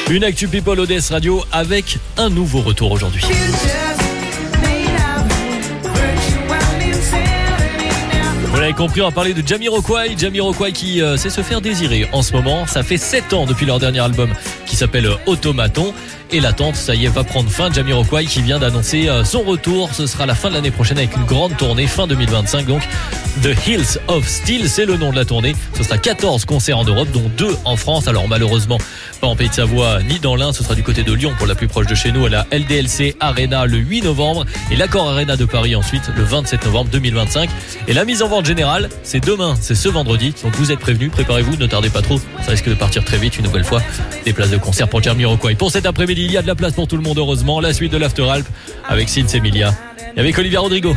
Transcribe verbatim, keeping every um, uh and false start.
Une Actu People O D S Radio avec un nouveau retour aujourd'hui. Vous l'avez compris, on va parler de Jamiroquai. Jamiroquai qui euh, sait se faire désirer en ce moment. Ça fait sept ans depuis leur dernier album qui s'appelle Automaton. Et l'attente, ça y est, va prendre fin. Jamiroquai qui vient d'annoncer euh, son retour. Ce sera la fin de l'année prochaine avec une grande tournée, fin deux mille vingt-cinq. Donc, The Hills of Steel, c'est le nom de la tournée. Ce sera quatorze concerts en Europe, dont deux en France. Alors malheureusement, pas en Pays de Savoie ni dans l'Ain. Ce sera du côté de Lyon pour la plus proche de chez nous, à la L D L C Arena le huit novembre. Et l'Accor Arena de Paris ensuite, le vingt-sept novembre deux mille vingt-cinq. Et la mise en vente générale, c'est demain, c'est ce vendredi. Donc vous êtes prévenus, préparez-vous, ne tardez pas trop. Ça risque de partir très vite une nouvelle fois. Des places de concert pour Jamiroquai. Pour cet après-midi, il y a de la place pour tout le monde, heureusement. La suite de l'After Alp avec Sins Emilia et avec Olivia Rodrigo.